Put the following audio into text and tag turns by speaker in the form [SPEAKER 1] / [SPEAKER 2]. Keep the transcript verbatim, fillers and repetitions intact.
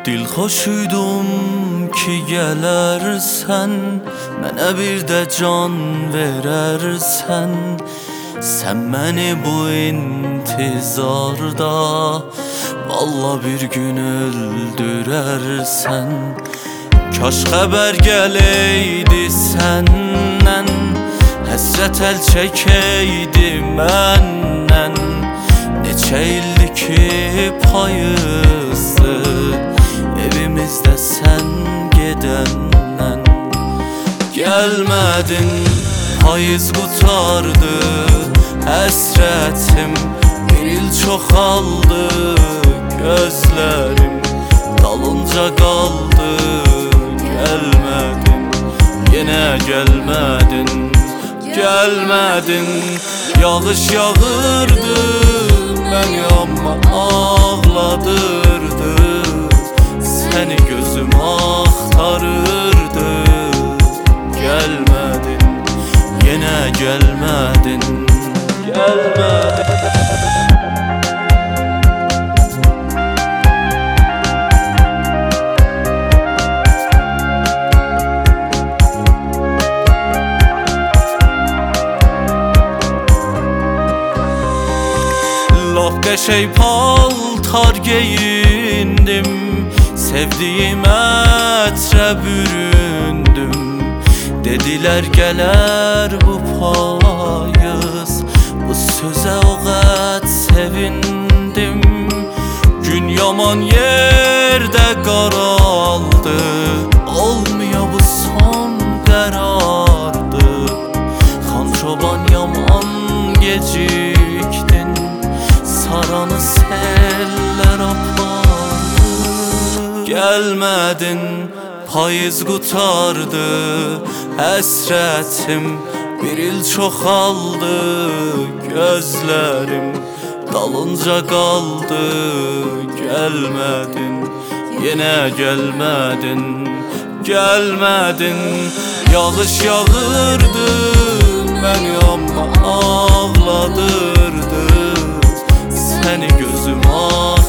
[SPEAKER 1] Dilxoşuydum ki gələrsən, mənə bir də can verərsən. Sən məni bu intizarda valla bir gün öldürərsən. Kaş xəbər gələydi səndən, həsrət əl çəkəydi məndən. Neçə ildir ki payızdır evimizdə sən gedəndən. Gəlmədin, payız qutardı həsrətim, bir il çoxaldı gözlərim, dalınca qaldı. Gəlmədin, yenə gəlmədin, gəlmədin. Yağış yağırdı məni amma ağladırdı, səni gözüm axtarırdı. Gəlmədin, yenə gəlmədin, gəlmədin. Laf qəşəng paltar geyindim, sevdiyim ətrə büründüm. Dedilər gələr bu payız, bu sözə o qət sevindim. Gün yaman yerdə qaraldı, olmuyor bu son qərardı. Xan çoban yaman gecikdin, saranı seller apardı. Gəlmədin, payız qutardı həsrətim, bir il çoxaldı gözlərim, dalınca qaldı. Gəlmədin, yenə gəlmədin, gəlmədin. Yağış yağırdı məni amma ağladırdı, səni gözüm ağladırdı.